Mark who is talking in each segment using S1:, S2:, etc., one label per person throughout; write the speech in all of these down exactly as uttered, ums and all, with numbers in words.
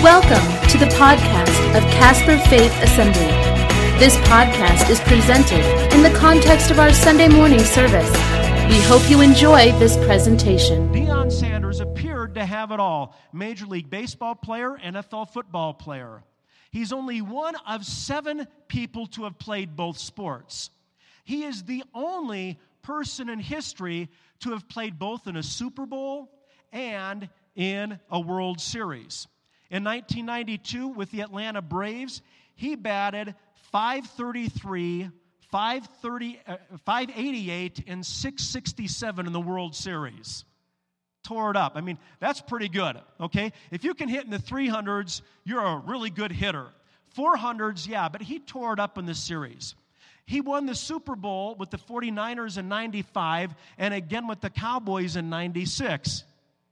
S1: Welcome to the podcast of Casper Faith Assembly. This podcast is presented in the context of our Sunday morning service. We hope you enjoy this presentation.
S2: Deion Sanders appeared to have it all. Major League Baseball player, N F L football player. He's only one of seven people to have played both sports. He is the only person in history to have played both in a Super Bowl and in a World Series. In nineteen ninety-two, with the Atlanta Braves, he batted five thirty-three, five thirty, uh, five eighty-eight, and six sixty-seven in the World Series. Tore it up. I mean, that's pretty good, okay? If you can hit in the three hundreds, you're a really good hitter. four hundreds, yeah, but he tore it up in the series. He won the Super Bowl with the forty-niners in ninety-five and again with the Cowboys in ninety-six.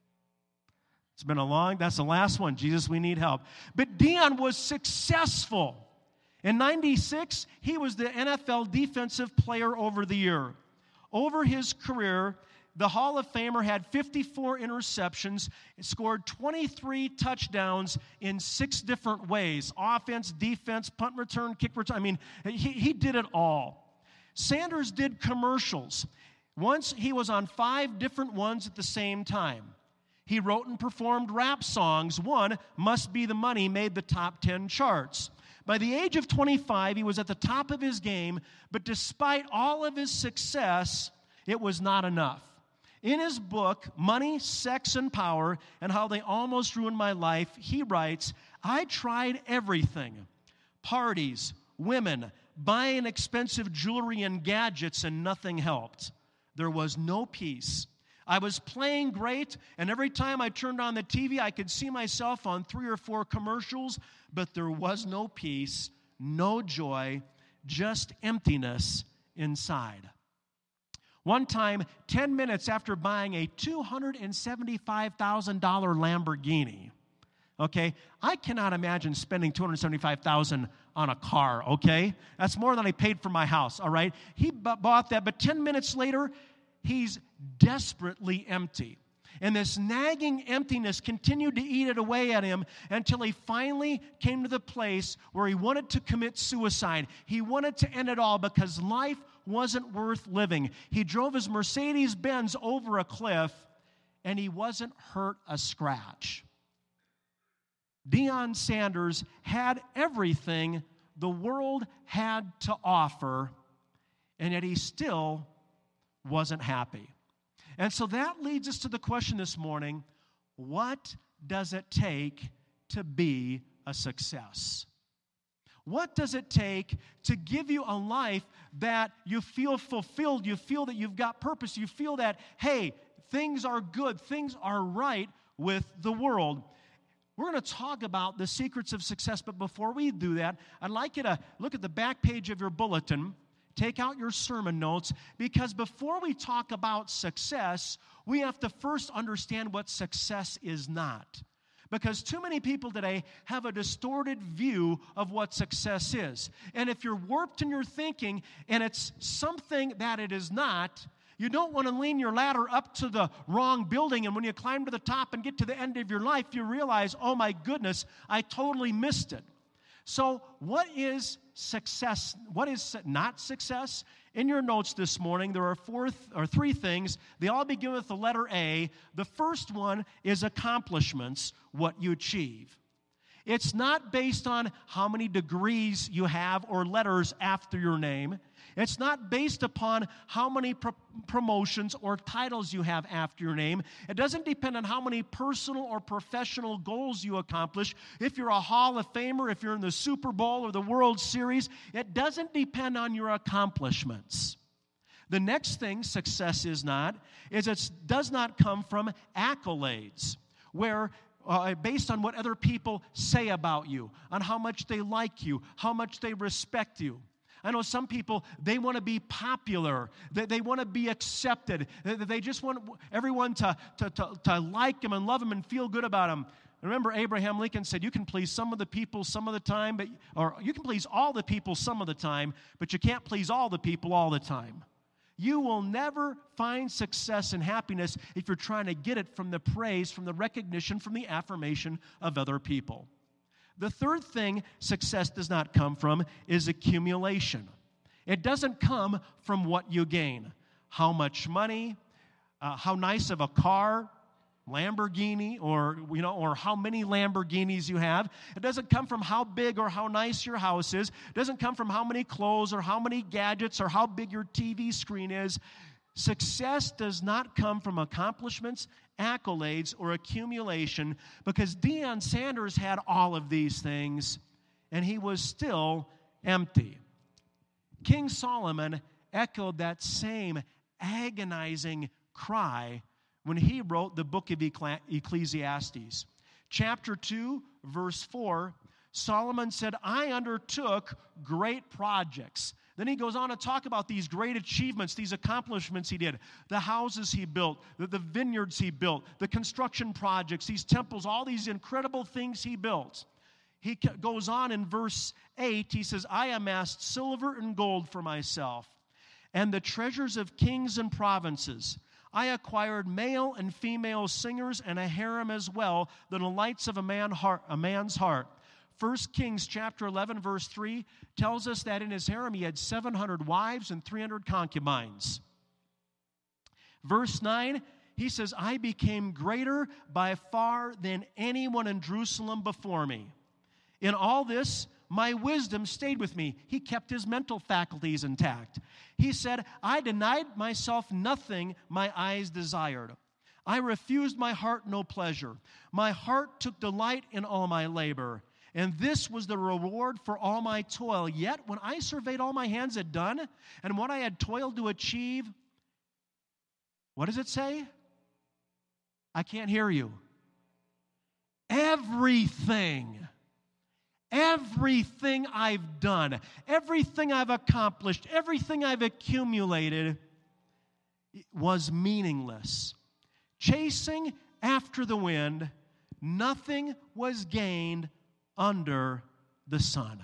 S2: It's been a long, that's the last one. Jesus, we need help. But Deion was successful. In ninety-six, he was the N F L Defensive Player over the Year. Over his career, the Hall of Famer had fifty-four interceptions, scored twenty-three touchdowns in six different ways. Offense, defense, punt return, kick return. I mean, he, he did it all. Sanders did commercials. Once he was on five different ones at the same time. He wrote and performed rap songs. One, Must Be the Money, made the top ten charts. By the age of twenty-five, he was at the top of his game, but despite all of his success, it was not enough. In his book, Money, Sex, and Power, and How They Almost Ruined My Life, he writes, I tried everything. Parties, women, buying expensive jewelry and gadgets, and nothing helped. There was no peace. I was playing great, and every time I turned on the T V, I could see myself on three or four commercials, but there was no peace, no joy, just emptiness inside. One time, ten minutes after buying a two hundred seventy-five thousand dollars Lamborghini, okay, I cannot imagine spending two hundred seventy-five thousand dollars on a car, okay? That's more than I paid for my house, all right? He b- bought that, but ten minutes later, he's desperately empty. And this nagging emptiness continued to eat it away at him until he finally came to the place where he wanted to commit suicide. He wanted to end it all because life wasn't worth living. He drove his Mercedes-Benz over a cliff, and he wasn't hurt a scratch. Deion Sanders had everything the world had to offer, and yet he still wasn't happy. And so that leads us to the question this morning, what does it take to be a success? What does it take to give you a life that you feel fulfilled, you feel that you've got purpose, you feel that, hey, things are good, things are right with the world? We're going to talk about the secrets of success, but before we do that, I'd like you to look at the back page of your bulletin. Take out your sermon notes, because before we talk about success, we have to first understand what success is not. Because too many people today have a distorted view of what success is. And if you're warped in your thinking and it's something that it is not, you don't want to lean your ladder up to the wrong building, and when you climb to the top and get to the end of your life, you realize, oh my goodness, I totally missed it. So what is success? What is not success? In your notes this morning, there are four th- or three things. They all begin with the letter A. The first one is accomplishments, what you achieve. It's not based on how many degrees you have or letters after your name. It's not based upon how many pro- promotions or titles you have after your name. It doesn't depend on how many personal or professional goals you accomplish. If you're a Hall of Famer, if you're in the Super Bowl or the World Series, it doesn't depend on your accomplishments. The next thing success is not, is it does not come from accolades, where Uh, based on what other people say about you, on how much they like you, how much they respect you. I know some people, they want to be popular. They, they want to be accepted. They, they just want everyone to, to, to, to like them and love them and feel good about them. Remember, Abraham Lincoln said, you can please some of the people some of the time, but or you can please all the people some of the time, but you can't please all the people all the time. You will never find success and happiness if you're trying to get it from the praise, from the recognition, from the affirmation of other people. The third thing success does not come from is accumulation. It doesn't come from what you gain. How much money, uh, how nice of a car, Lamborghini, or you know, or how many Lamborghinis you have. It doesn't come from how big or how nice your house is. It doesn't come from how many clothes or how many gadgets or how big your T V screen is. Success does not come from accomplishments, accolades, or accumulation, because Deion Sanders had all of these things, and he was still empty. King Solomon echoed that same agonizing cry when he wrote the book of Ecclesiastes. Chapter two, verse four, Solomon said, I undertook great projects. Then he goes on to talk about these great achievements, these accomplishments he did, the houses he built, the, the vineyards he built, the construction projects, these temples, all these incredible things he built. He goes on in verse eight, he says, I amassed silver and gold for myself, and the treasures of kings and provinces. I acquired male and female singers and a harem as well, the delights of a, man heart, a man's heart. First Kings chapter eleven, verse three tells us that in his harem he had seven hundred wives and three hundred concubines. Verse nine, he says, I became greater by far than anyone in Jerusalem before me. In all this, my wisdom stayed with me. He kept his mental faculties intact. He said, I denied myself nothing my eyes desired. I refused my heart no pleasure. My heart took delight in all my labor. And this was the reward for all my toil. Yet when I surveyed all my hands had done, and what I had toiled to achieve, what does it say? I can't hear you. Everything. Everything I've done, everything I've accomplished, everything I've accumulated was meaningless. Chasing after the wind, nothing was gained under the sun.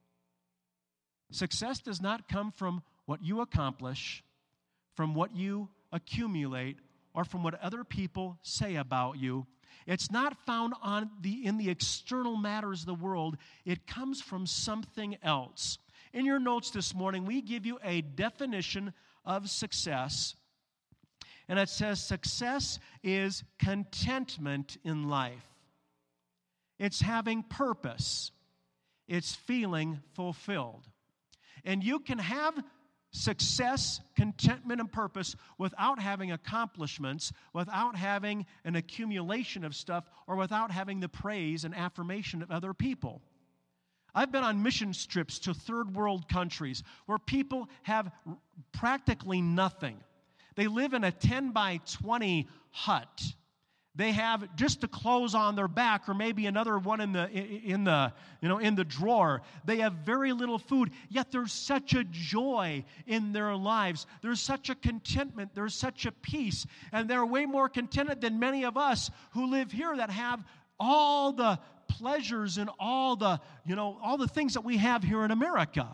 S2: Success does not come from what you accomplish, from what you accumulate, or from what other people say about you. It's not found on the, in the external matters of the world. It comes from something else. In your notes this morning, we give you a definition of success. And it says success is contentment in life. It's having purpose. It's feeling fulfilled. And you can have success, contentment, and purpose without having accomplishments, without having an accumulation of stuff, or without having the praise and affirmation of other people. I've been on mission trips to third world countries where people have practically nothing. They live in a ten by twenty hut. They have just the clothes on their back, or maybe another one in the in the you know in the drawer. They have very little food, yet there's such a joy in their lives. There's such a contentment. There's such a peace, and they're way more contented than many of us who live here that have all the pleasures and all the you know all the things that we have here in America.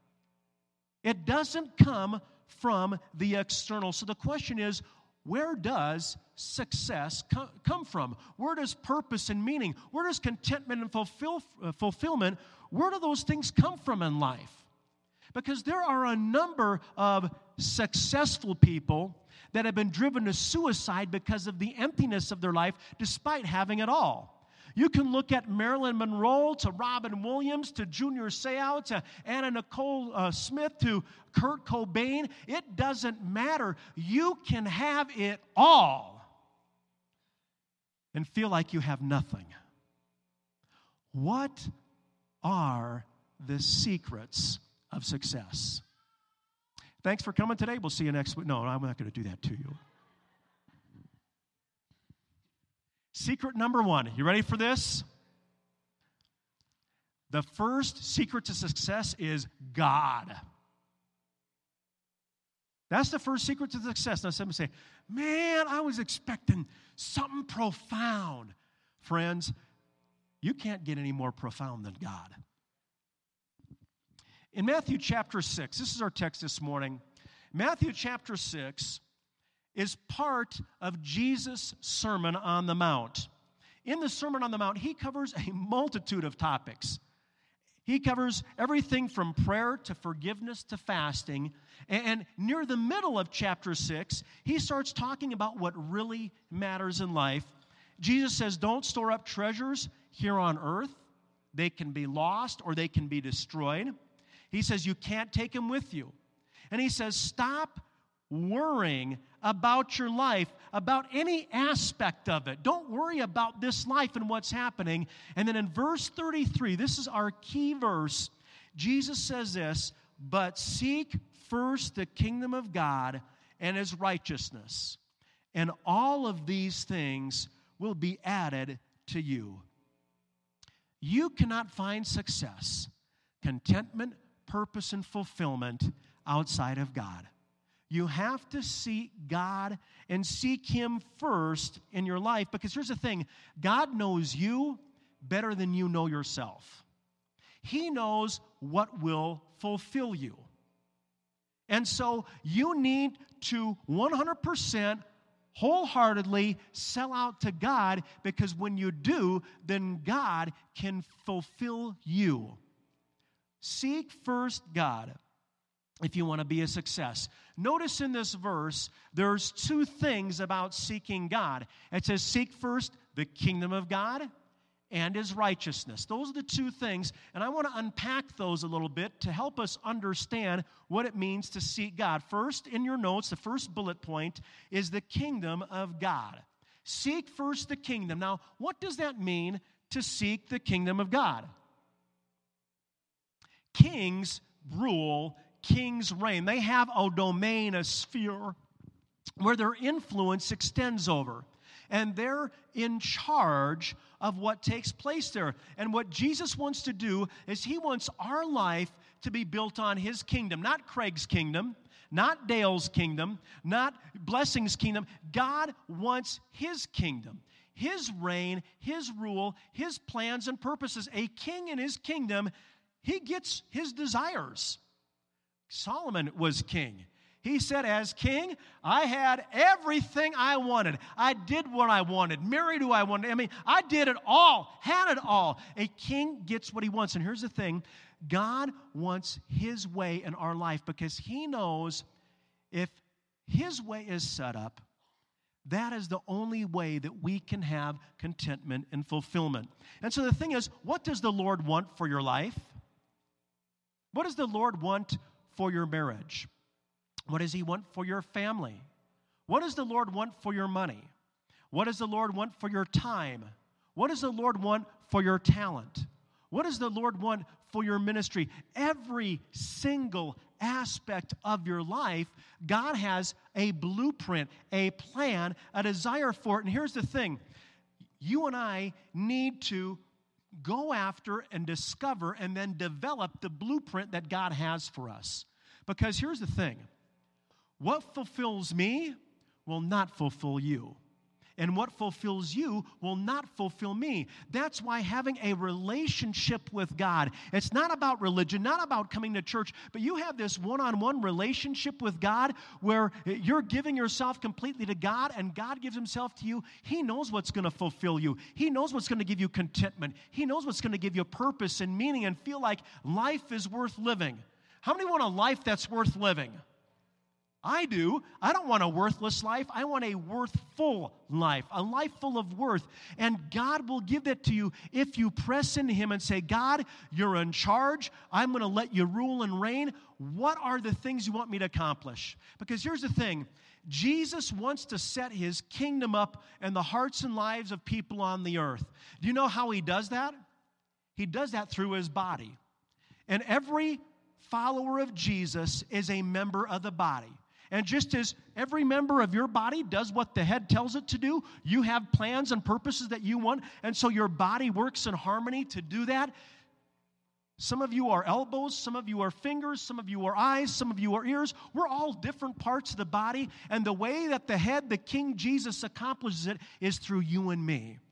S2: It doesn't come from the external. So the question is, where does success co- come from? Where does purpose and meaning, where does contentment and fulfill, uh, fulfillment, where do those things come from in life? Because there are a number of successful people that have been driven to suicide because of the emptiness of their life despite having it all. You can look at Marilyn Monroe to Robin Williams to Junior Seau to Anna Nicole uh, Smith to Kurt Cobain. It doesn't matter. You can have it all and feel like you have nothing. What are the secrets of success? Thanks for coming today. We'll see you next week. No, I'm not going to do that to you. Secret number one. You ready for this? The first secret to success is God. That's the first secret to success. Now, somebody say, man, I was expecting something profound. Friends, you can't get any more profound than God. In Matthew chapter six, this is our text this morning. Matthew chapter six is part of Jesus' Sermon on the Mount. In the Sermon on the Mount, he covers a multitude of topics. He covers everything from prayer to forgiveness to fasting. And near the middle of chapter six, he starts talking about what really matters in life. Jesus says, don't store up treasures here on earth. They can be lost or they can be destroyed. He says, you can't take them with you. And he says, stop worrying about your life, about any aspect of it. Don't worry about this life and what's happening. And then in verse thirty-three, this is our key verse, Jesus says this, but seek first the kingdom of God and his righteousness, and all of these things will be added to you. You cannot find success, contentment, purpose, and fulfillment outside of God. You have to seek God and seek him first in your life, because here's the thing, God knows you better than you know yourself. He knows what will fulfill you. And so you need to one hundred percent wholeheartedly sell out to God, because when you do, then God can fulfill you. Seek first God if you want to be a success. Notice in this verse, there's two things about seeking God. It says, seek first the kingdom of God and his righteousness. Those are the two things, and I want to unpack those a little bit to help us understand what it means to seek God. First, in your notes, the first bullet point is the kingdom of God. Seek first the kingdom. Now, what does that mean to seek the kingdom of God? Kings rule, kings reign. They have a domain, a sphere, where their influence extends over. And they're in charge of what takes place there. And what Jesus wants to do is he wants our life to be built on his kingdom, not Craig's kingdom, not Dale's kingdom, not Blessing's kingdom. God wants his kingdom, his reign, his rule, his plans and purposes. A king in his kingdom, he gets his desires. Solomon was king. He said, as king, I had everything I wanted. I did what I wanted, married who I wanted. I mean, I did it all, had it all. A king gets what he wants. And here's the thing, God wants his way in our life, because he knows if his way is set up, that is the only way that we can have contentment and fulfillment. And so the thing is, what does the Lord want for your life? What does the Lord want for your marriage? What does he want for your family? What does the Lord want for your money? What does the Lord want for your time? What does the Lord want for your talent? What does the Lord want for your ministry? Every single aspect of your life, God has a blueprint, a plan, a desire for it. And here's the thing, you and I need to go after and discover and then develop the blueprint that God has for us. Because here's the thing, what fulfills me will not fulfill you. And what fulfills you will not fulfill me. That's why having a relationship with God, it's not about religion, not about coming to church, but you have this one-on-one relationship with God where you're giving yourself completely to God and God gives himself to you. He knows what's going to fulfill you. He knows what's going to give you contentment. He knows what's going to give you purpose and meaning and feel like life is worth living. How many want a life that's worth living? I do. I don't want a worthless life. I want a worthful life, a life full of worth. And God will give that to you if you press into him and say, God, you're in charge. I'm going to let you rule and reign. What are the things you want me to accomplish? Because here's the thing. Jesus wants to set his kingdom up in the hearts and lives of people on the earth. Do you know how he does that? He does that through his body. And every follower of Jesus is a member of the body. And just as every member of your body does what the head tells it to do, you have plans and purposes that you want, and so your body works in harmony to do that. Some of you are elbows, some of you are fingers, some of you are eyes, some of you are ears. We're all different parts of the body, and the way that the head, the King Jesus, accomplishes it is through you and me.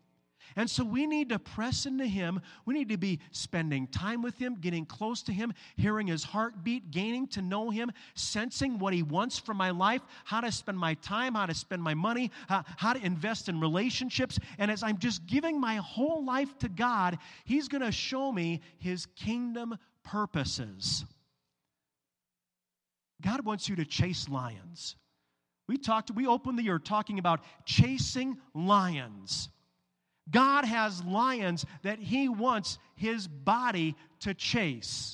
S2: And so we need to press into Him. We need to be spending time with Him, getting close to Him, hearing His heartbeat, gaining to know Him, sensing what He wants from my life, how to spend my time, how to spend my money, how, how to invest in relationships. And as I'm just giving my whole life to God, He's going to show me His kingdom purposes. God wants you to chase lions. We talked, we opened the year talking about chasing lions. God has lions that He wants His body to chase.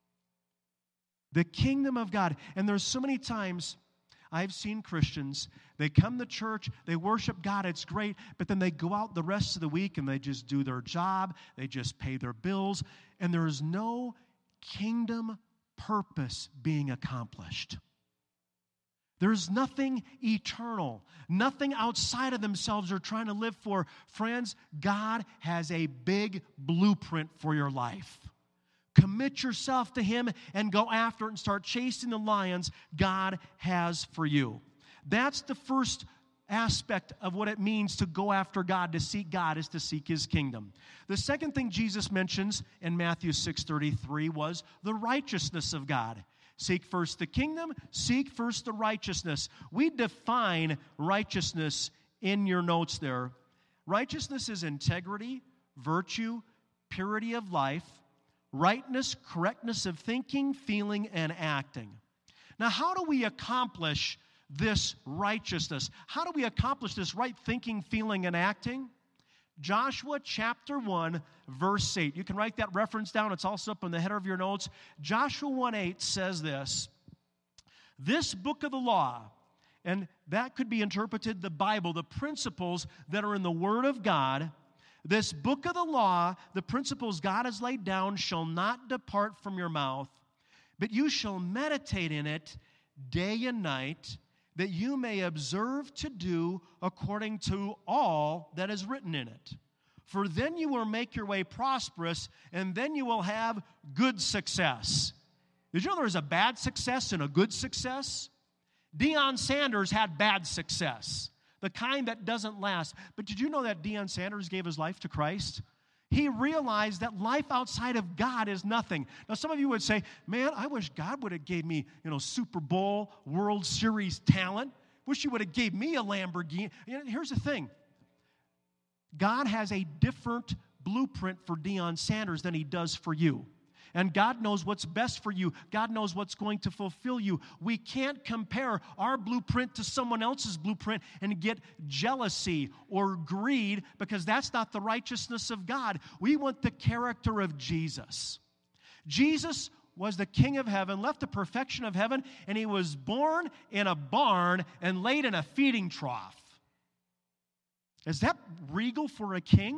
S2: The kingdom of God. And there's so many times I've seen Christians, they come to church, they worship God, it's great, but then they go out the rest of the week and they just do their job, they just pay their bills, and there's no kingdom purpose being accomplished. There's nothing eternal, nothing outside of themselves they're trying to live for. Friends, God has a big blueprint for your life. Commit yourself to Him and go after it and start chasing the lions God has for you. That's the first aspect of what it means to go after God, to seek God, is to seek His kingdom. The second thing Jesus mentions in Matthew six thirty-three was the righteousness of God. Seek first the kingdom, seek first the righteousness. We define righteousness in your notes there. Righteousness is integrity, virtue, purity of life, rightness, correctness of thinking, feeling, and acting. Now, how do we accomplish this righteousness? How do we accomplish this right thinking, feeling, and acting? Joshua chapter one, verse eight. You can write that reference down. It's also up on the header of your notes. Joshua one eight says this, "This book of the law," and that could be interpreted the Bible, the principles that are in the Word of God, "this book of the law, the principles God has laid down, shall not depart from your mouth, but you shall meditate in it day and night, that you may observe to do according to all that is written in it. For then you will make your way prosperous, and then you will have good success." Did you know there's a bad success and a good success? Deion Sanders had bad success, the kind that doesn't last. But did you know that Deion Sanders gave his life to Christ? He realized that life outside of God is nothing. Now, some of you would say, man, I wish God would have gave me, you know, Super Bowl, World Series talent. Wish He would have gave me a Lamborghini. You know, here's the thing. God has a different blueprint for Deion Sanders than He does for you. And God knows what's best for you. God knows what's going to fulfill you. We can't compare our blueprint to someone else's blueprint and get jealousy or greed, because that's not the righteousness of God. We want the character of Jesus. Jesus was the King of heaven, left the perfection of heaven, and He was born in a barn and laid in a feeding trough. Is that regal for a king?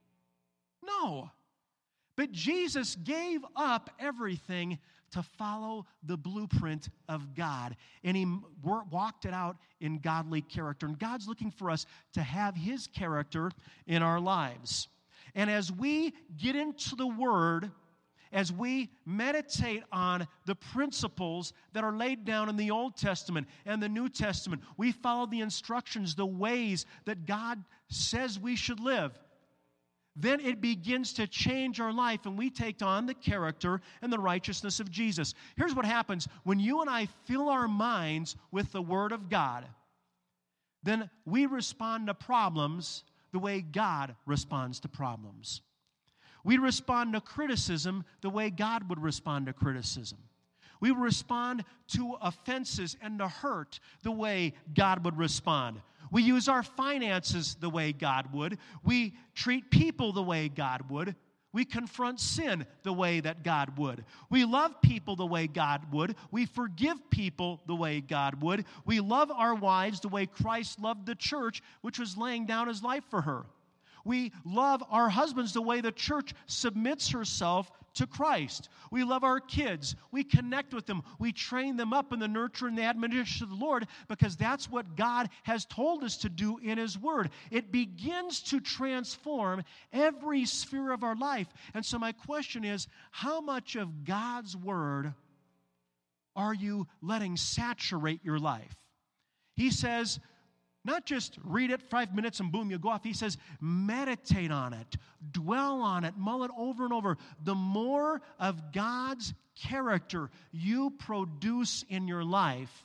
S2: No. But Jesus gave up everything to follow the blueprint of God. And He walked it out in godly character. And God's looking for us to have His character in our lives. And as we get into the Word, as we meditate on the principles that are laid down in the Old Testament and the New Testament, we follow the instructions, the ways that God says we should live. Then it begins to change our life, and we take on the character and the righteousness of Jesus. Here's what happens when you and I fill our minds with the Word of God. Then we respond to problems the way God responds to problems. We respond to criticism the way God would respond to criticism. We respond to offenses and to hurt the way God would respond. We use our finances the way God would. We treat people the way God would. We confront sin the way that God would. We love people the way God would. We forgive people the way God would. We love our wives the way Christ loved the church, which was laying down His life for her. We love our husbands the way the church submits herself to Christ. We love our kids. We connect with them. We train them up in the nurture and the admonition of the Lord, because that's what God has told us to do in His Word. It begins to transform every sphere of our life. And so my question is, how much of God's Word are you letting saturate your life? He says, not just read it five minutes and boom, you go off. He says, meditate on it, dwell on it, mull it over and over. The more of God's character you produce in your life,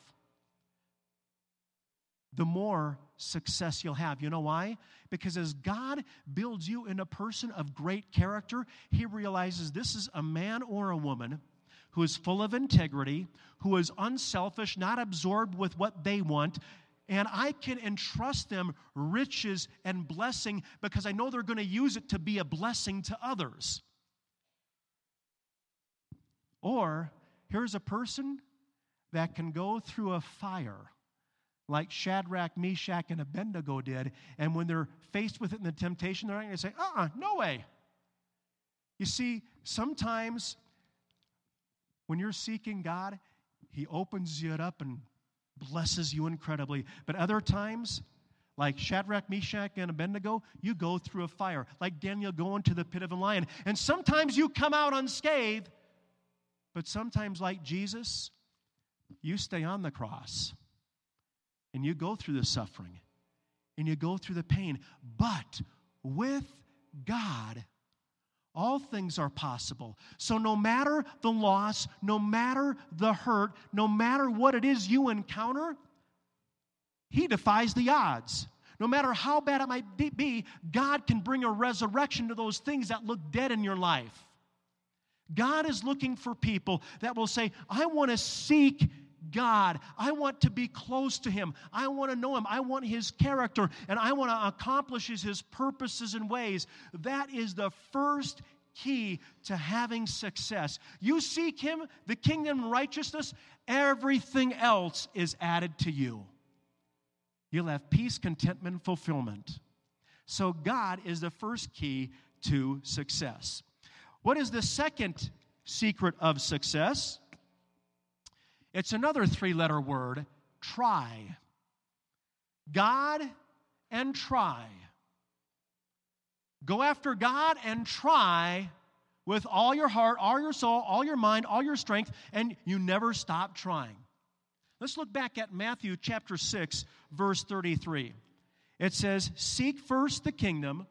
S2: the more success you'll have. You know why? Because as God builds you in a person of great character, He realizes this is a man or a woman who is full of integrity, who is unselfish, not absorbed with what they want, and I can entrust them riches and blessing because I know they're going to use it to be a blessing to others. Or here's a person that can go through a fire like Shadrach, Meshach, and Abednego did, and when they're faced with it in the temptation, they're not going to say, uh-uh, no way. You see, sometimes when you're seeking God, He opens you up and blesses you incredibly. But other times, like Shadrach, Meshach, and Abednego, you go through a fire. Like Daniel going to the pit of a lion. And sometimes you come out unscathed, but sometimes, like Jesus, you stay on the cross. And you go through the suffering, and you go through the pain. But with God, all things are possible. So no matter the loss, no matter the hurt, no matter what it is you encounter, He defies the odds. No matter how bad it might be, God can bring a resurrection to those things that look dead in your life. God is looking for people that will say, I want to seek God. I want to be close to Him. I want to know Him. I want His character, and I want to accomplish His purposes and ways. That is the first key to having success. You seek Him, the kingdom and righteousness, everything else is added to you. You'll have peace, contentment, and fulfillment. So God is the first key to success. What is the second secret of success? It's another three-letter word, try. God and try. Go after God and try with all your heart, all your soul, all your mind, all your strength, and you never stop trying. Let's look back at Matthew chapter six, verse thirty-three. It says, seek first the kingdom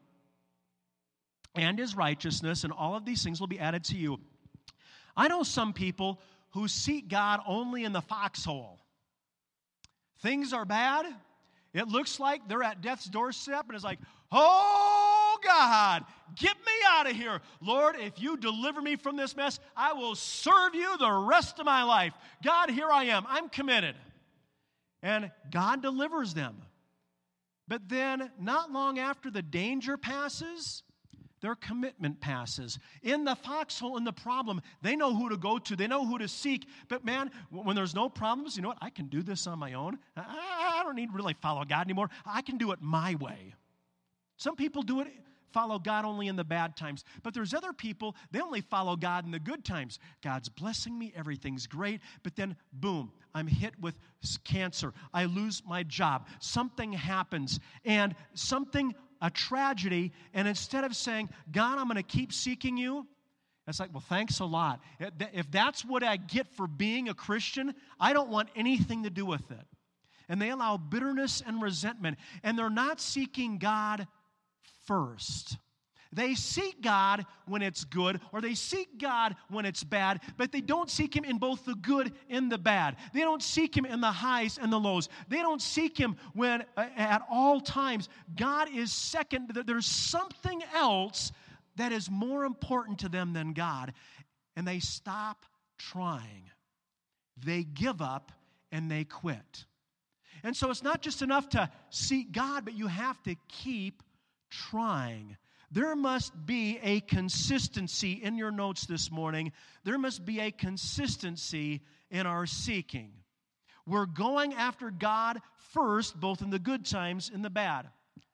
S2: and His righteousness, and all of these things will be added to you. I know some people who seek God only in the foxhole. Things are bad. It looks like they're at death's doorstep, and it's like, oh, God, get me out of here. Lord, if you deliver me from this mess, I will serve you the rest of my life. God, here I am. I'm committed. And God delivers them. But then, not long after the danger passes, their commitment passes. In the foxhole, in the problem, they know who to go to. They know who to seek. But man, when there's no problems, you know what? I can do this on my own. I don't need to really follow God anymore. I can do it my way. Some people do it, follow God only in the bad times. But there's other people, they only follow God in the good times. God's blessing me. Everything's great. But then, boom, I'm hit with cancer. I lose my job. Something happens. And something a tragedy, and instead of saying, God, I'm going to keep seeking you, it's like, well, thanks a lot. If that's what I get for being a Christian, I don't want anything to do with it. And they allow bitterness and resentment, and they're not seeking God first. They seek God when it's good, or they seek God when it's bad, but they don't seek Him in both the good and the bad. They don't seek Him in the highs and the lows. They don't seek Him when uh, at all times. God is second. There's something else that is more important to them than God, and they stop trying. They give up and they quit. And so it's not just enough to seek God, but you have to keep trying. There must be a consistency in your notes this morning. There must be a consistency in our seeking. We're going after God first, both in the good times and the bad.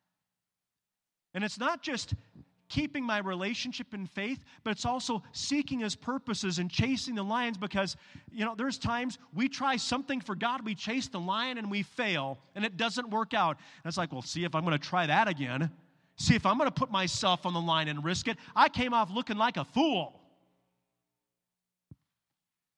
S2: And it's not just keeping my relationship in faith, but it's also seeking His purposes and chasing the lions, because, you know, there's times we try something for God, we chase the lion and we fail, and it doesn't work out. And it's like, well, see if I'm going to try that again. See, if I'm going to put myself on the line and risk it, I came off looking like a fool.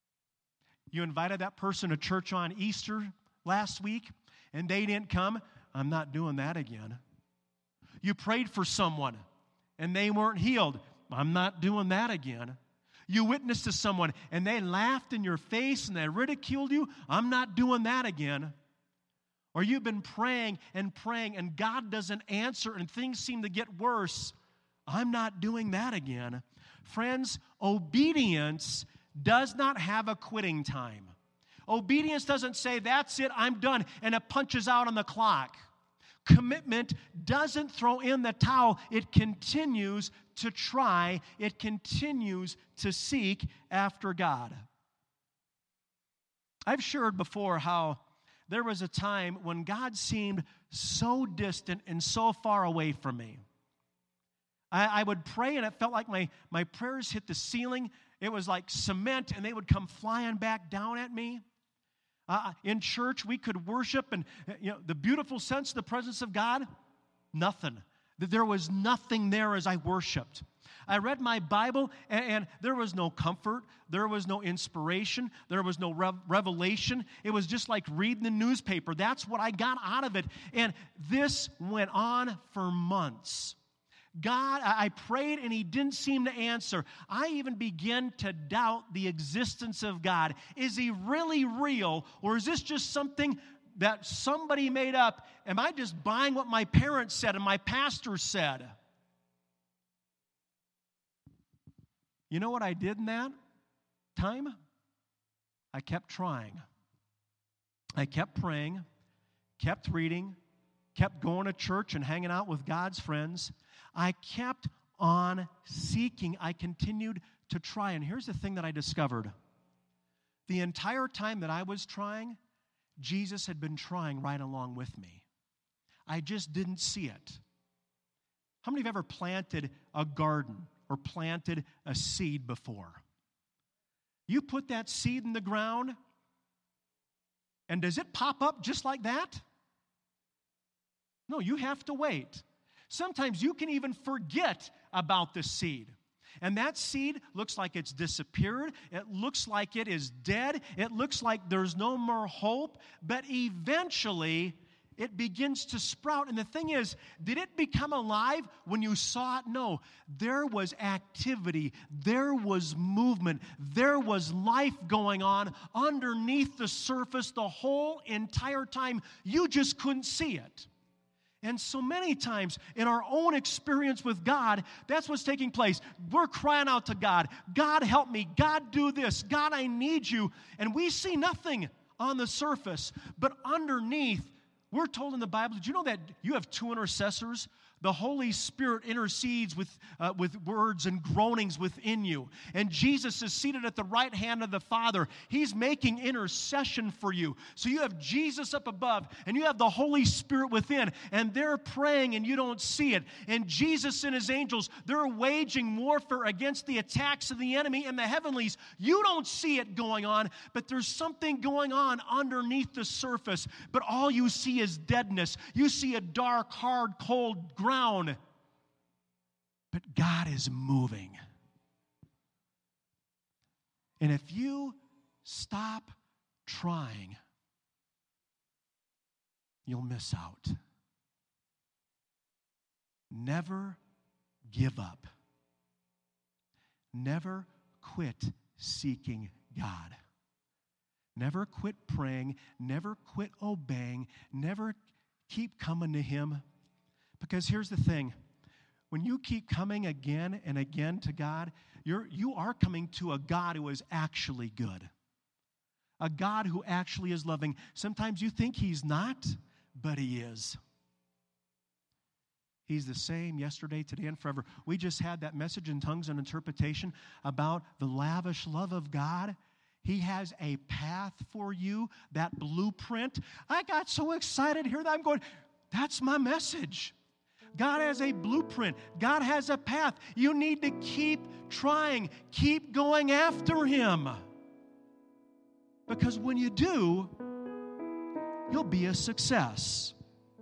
S2: You invited that person to church on Easter last week, and they didn't come. I'm not doing that again. You prayed for someone and they weren't healed. I'm not doing that again. You witnessed to someone and they laughed in your face and they ridiculed you. I'm not doing that again. Or you've been praying and praying and God doesn't answer and things seem to get worse. I'm not doing that again. Friends, obedience does not have a quitting time. Obedience doesn't say, that's it, I'm done, and it punches out on the clock. Commitment doesn't throw in the towel. It continues to try. It continues to seek after God. I've shared before how there was a time when God seemed so distant and so far away from me. I, I would pray and it felt like my, my prayers hit the ceiling. It was like cement and they would come flying back down at me. Uh, in church, we could worship and, you know, the beautiful sense of the presence of God, nothing. There was nothing there as I worshiped. I read my Bible, and, and there was no comfort. There was no inspiration. There was no rev- revelation. It was just like reading the newspaper. That's what I got out of it. And this went on for months. God, I prayed and He didn't seem to answer. I even began to doubt the existence of God. Is He really real, or is this just something that somebody made up? Am I just buying what my parents said and my pastor said? You know what I did in that time? I kept trying. I kept praying, kept reading, kept going to church and hanging out with God's friends. I kept on seeking. I continued to try. And here's the thing that I discovered. The entire time that I was trying, Jesus had been trying right along with me. I just didn't see it. How many of you have ever planted a garden or planted a seed before? You put that seed in the ground, and does it pop up just like that? No, you have to wait. Sometimes you can even forget about the seed. And that seed looks like it's disappeared. It looks like it is dead. It looks like there's no more hope. But eventually, it begins to sprout. And the thing is, did it become alive when you saw it? No. There was activity. There was movement. There was life going on underneath the surface the whole entire time. You just couldn't see it. And so many times in our own experience with God, that's what's taking place. We're crying out to God, God, help me. God, do this. God, I need you. And we see nothing on the surface. But underneath, we're told in the Bible, did you know that you have two intercessors? The Holy Spirit intercedes with, uh, with words and groanings within you. And Jesus is seated at the right hand of the Father. He's making intercession for you. So you have Jesus up above, and you have the Holy Spirit within, and they're praying, and you don't see it. And Jesus and His angels, they're waging warfare against the attacks of the enemy in the heavenlies. You don't see it going on, but there's something going on underneath the surface. But all you see is deadness. You see a dark, hard, cold ground. But God is moving. And if you stop trying, you'll miss out. Never give up. Never quit seeking God. Never quit praying. Never quit obeying. Never keep coming to Him. Because here's the thing. When you keep coming again and again to God, you're, you are coming to a God who is actually good. A God who actually is loving. Sometimes you think He's not, but He is. He's the same yesterday, today, and forever. We just had that message in tongues and interpretation about the lavish love of God. He has a path for you, that blueprint. I got so excited here that I'm going, that's my message. God has a blueprint. God has a path. You need to keep trying. Keep going after Him. Because when you do, you'll be a success.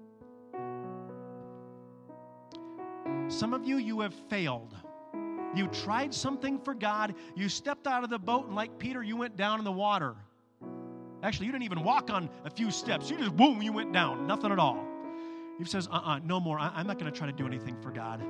S2: Some of you, you have failed. You tried something for God. You stepped out of the boat, and like Peter, you went down in the water. Actually, you didn't even walk on a few steps. You just, boom, you went down. Nothing at all. He says, uh-uh, no more. I- I'm not going to try to do anything for God.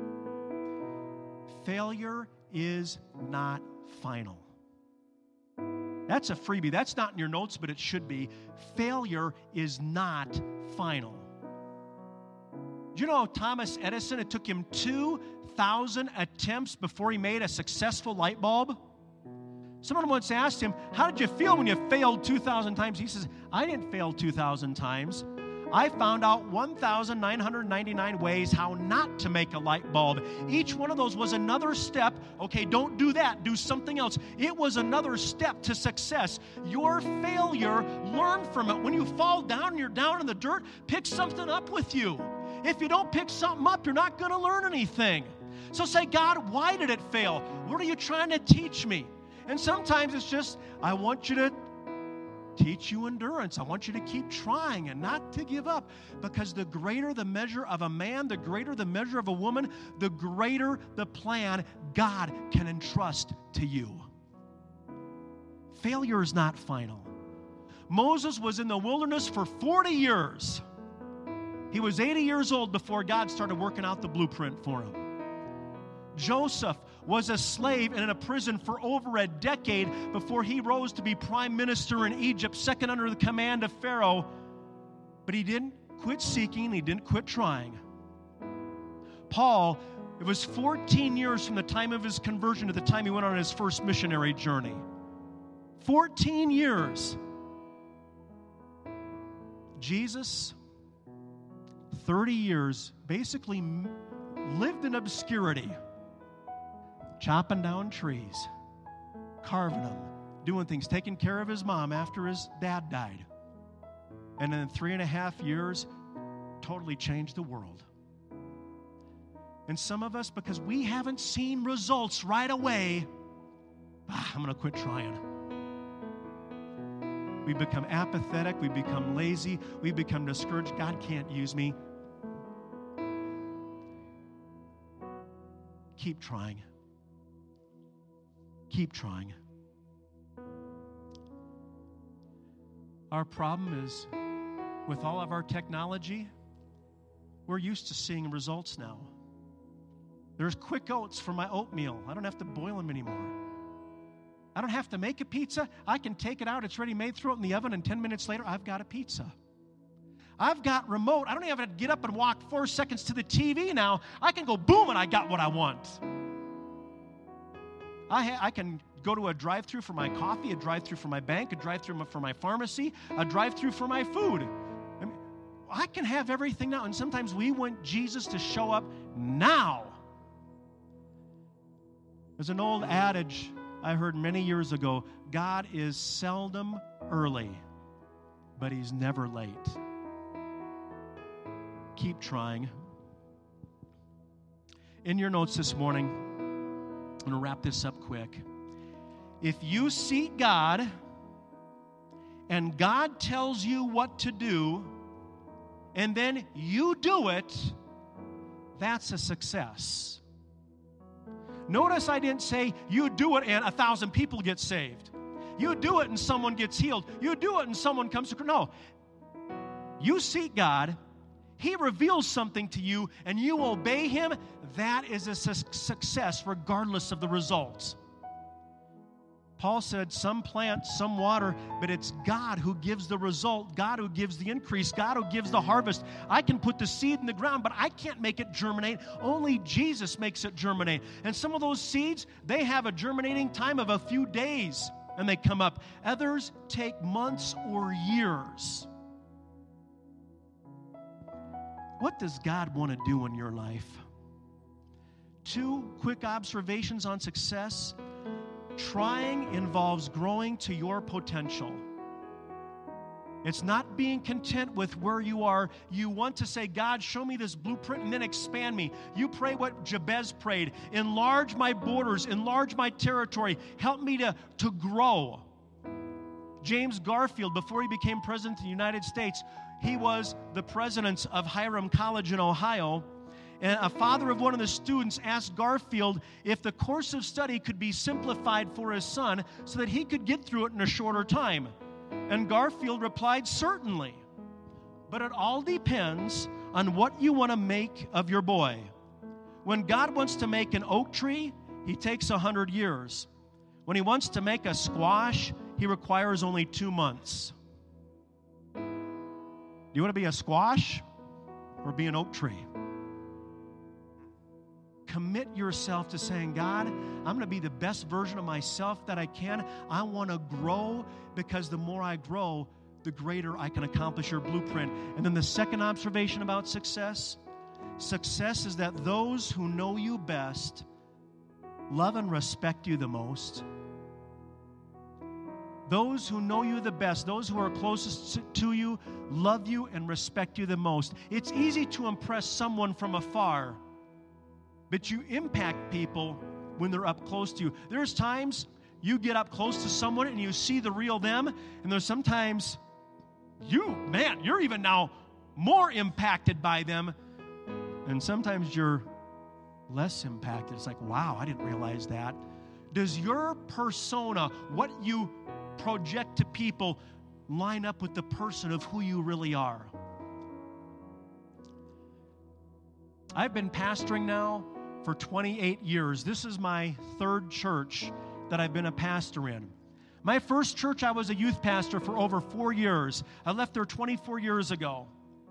S2: Failure is not final. That's a freebie. That's not in your notes, but it should be. Failure is not final. Do you know Thomas Edison, it took him two thousand attempts before he made a successful light bulb? Someone once asked him, how did you feel when you failed two thousand times? He says, I didn't fail two thousand times. I found out one thousand nine hundred ninety-nine ways how not to make a light bulb. Each one of those was another step. Okay, don't do that. Do something else. It was another step to success. Your failure, learn from it. When you fall down and you're down in the dirt, pick something up with you. If you don't pick something up, you're not going to learn anything. So say, God, why did it fail? What are you trying to teach me? And sometimes it's just, I want you to teach you endurance. I want you to keep trying and not to give up, because the greater the measure of a man, the greater the measure of a woman, the greater the plan God can entrust to you. Failure is not final. Moses was in the wilderness for forty years. He was eighty years old before God started working out the blueprint for him. Joseph was a slave and in a prison for over a decade before he rose to be prime minister in Egypt, second under the command of Pharaoh. But he didn't quit seeking, he didn't quit trying. Paul, it was fourteen years from the time of his conversion to the time he went on his first missionary journey. fourteen years. Jesus, thirty years, basically lived in obscurity. Chopping down trees, carving them, doing things, taking care of his mom after his dad died. And in three and a half years, totally changed the world. And some of us, because we haven't seen results right away, ah, I'm going to quit trying. We become apathetic, we become lazy, we become discouraged. God can't use me. Keep trying. Keep trying. Our problem is, with all of our technology, we're used to seeing results now. There's quick oats for my oatmeal. I don't have to boil them anymore. I don't have to make a pizza. I can take it out. It's ready made, throw it in the oven, and ten minutes later, I've got a pizza. I've got remote. I don't even have to get up and walk four seconds to the T V now. I can go boom, and I got what I want. I, ha- I can go to a drive-thru for my coffee, a drive-thru for my bank, a drive-thru for my pharmacy, a drive-thru for my food. I mean, I can have everything now, and sometimes we want Jesus to show up now. There's an old adage I heard many years ago: God is seldom early, but He's never late. Keep trying. In your notes this morning, I'm going to wrap this up quick. If you seek God and God tells you what to do, and then you do it, that's a success. Notice I didn't say you do it and a thousand people get saved. You do it and someone gets healed. You do it and someone comes to... No. You seek God, He reveals something to you, and you obey Him. That is a su- success regardless of the results. Paul said, some plant, some water, but it's God who gives the result, God who gives the increase, God who gives the harvest. I can put the seed in the ground, but I can't make it germinate. Only Jesus makes it germinate. And some of those seeds, they have a germinating time of a few days, and they come up. Others take months or years. What does God want to do in your life? Two quick observations on success. Trying involves growing to your potential. It's not being content with where you are. You want to say, God, show me this blueprint and then expand me. You pray what Jabez prayed. Enlarge my borders, enlarge my territory. Help me to, to grow. James Garfield, before he became president of the United States, he was the president of Hiram College in Ohio. And a father of one of the students asked Garfield if the course of study could be simplified for his son so that he could get through it in a shorter time. And Garfield replied, certainly. But it all depends on what you want to make of your boy. When God wants to make an oak tree, he takes a hundred years. When he wants to make a squash, he requires only two months. Do you want to be a squash or be an oak tree? Commit yourself to saying, God, I'm going to be the best version of myself that I can. I want to grow, because the more I grow, the greater I can accomplish your blueprint. And then the second observation about success, success is that those who know you best love and respect you the most. Those who know you the best, those who are closest to you, love you and respect you the most. It's easy to impress someone from afar, but you impact people when they're up close to you. There's times you get up close to someone and you see the real them, and there's sometimes you, man, you're even now more impacted by them, and sometimes you're less impacted. It's like, wow, I didn't realize that. Does your persona, what you project to people, line up with the person of who you really are? I've been pastoring now for twenty-eight years. This is my third church that I've been a pastor in. My first church, I was a youth pastor for over four years. I left there twenty-four years ago.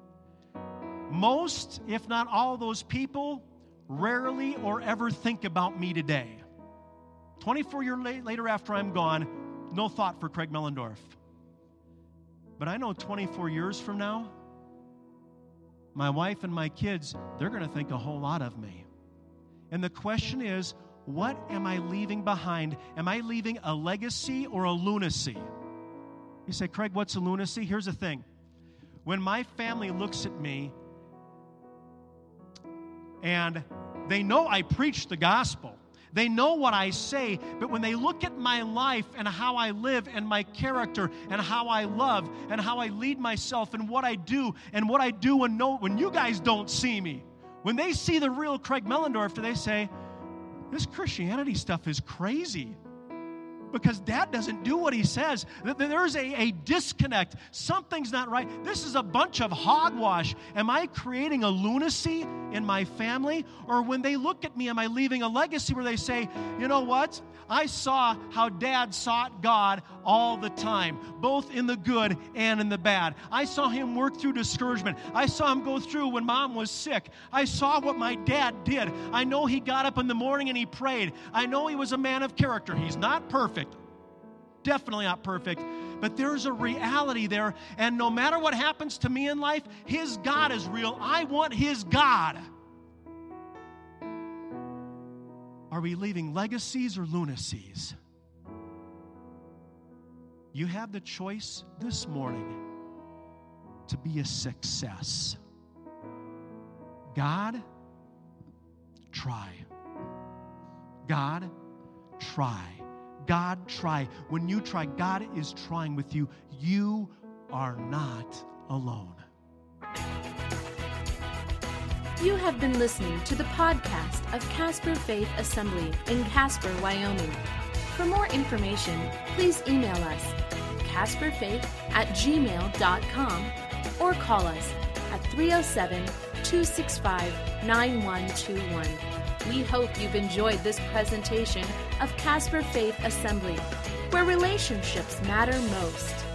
S2: Most, if not all of those people, rarely or ever think about me today. twenty-four years later after I'm gone, no thought for Craig Mellendorf. But I know twenty-four years from now, my wife and my kids, they're going to think a whole lot of me. And the question is, what am I leaving behind? Am I leaving a legacy or a lunacy? You say, Craig, what's a lunacy? Here's the thing. When my family looks at me and they know I preach the gospel, they know what I say, but when they look at my life and how I live and my character and how I love and how I lead myself and what I do and what I do when, no, when you guys don't see me, when they see the real Craig Mellendorf, do they say, this Christianity stuff is crazy? Because Dad doesn't do what he says. There's a, a disconnect. Something's not right. This is a bunch of hogwash. Am I creating a lunacy in my family? Or when they look at me, am I leaving a legacy where they say, you know what? I saw how Dad sought God all the time, both in the good and in the bad. I saw him work through discouragement. I saw him go through when Mom was sick. I saw what my dad did. I know he got up in the morning and he prayed. I know he was a man of character. He's not perfect. Definitely not perfect, but there's a reality there, and no matter what happens to me in life, his God is real. I want his God. Are we leaving legacies or lunacies? You have the choice this morning to be a success. God, try. God, try. God, try. When you try, God is trying with you. You are not alone.
S1: You have been listening to the podcast of Casper Faith Assembly in Casper, Wyoming. For more information, please email us casperfaith at gmail dot com or call us at three oh seven, two six five, nine one two one. We hope you've enjoyed this presentation of Casper Faith Assembly, where relationships matter most.